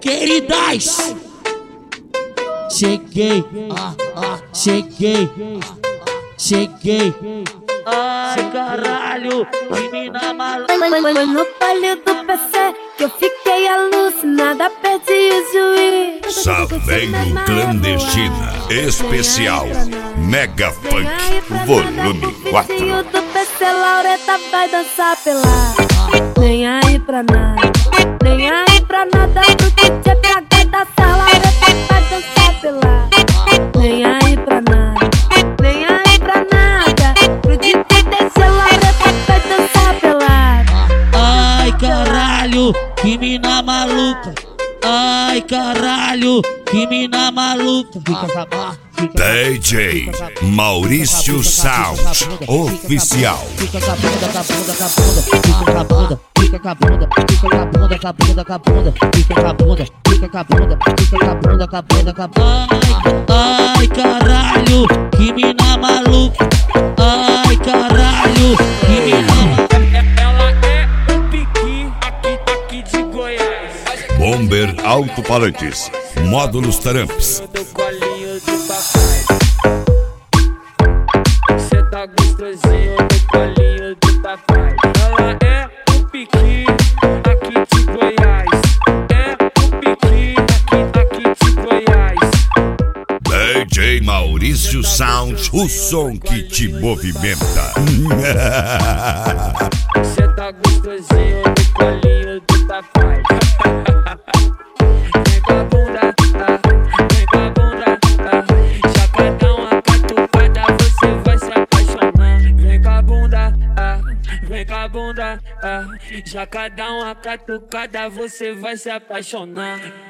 queridas. Cheguei, cheguei, cheguei. Ai, caralho, que mina maluca. Foi no palio do PC que eu fiquei alucinada, perdi o juiz. Saveiro Clandestina Especial Mega Funk Volume 4. Do PC, Laureta vai dançar pelada. Nem aí pra nada, nem aí pra nada. Pro DJ PH dançar, Laureta vai dançar pelada. Nem aí pra nada, nem aí pra nada. Pro DJ descer, Laureta vai dançar pelada. Ai, caralho, que mina maluca. Ai, caralho, que mina maluca. DJ Maurício Sound Oficial. Fica com a bunda, com a bunda, com a bunda. Fica com a bunda, fica com a bunda. Fica com a bunda, com a bunda, com a bunda. Fica com a bunda, fica com a bunda. Fica com a bunda, com a bunda, com a bunda. Ai, caralho, que mina maluca. Ai, caralho, que mina maluca. Ela é um piqui aqui de Goiás. Bomber Alto-Falantes Módulos Tramps. Do colinho do papai. Cê tá gostosinho do colinho do papai. Ela é um piqui aqui de Goiás. É um piqui aqui de Goiás. DJ Maurício Sound, o som que te movimenta. Cê tá gostosinho do colinho do papai. Vem com a bunda, vem com a bunda, já pra dar uma catucada você vai se apaixonar. Vem com a bunda, vem com a bunda, já pra dar uma catucada você vai se apaixonar.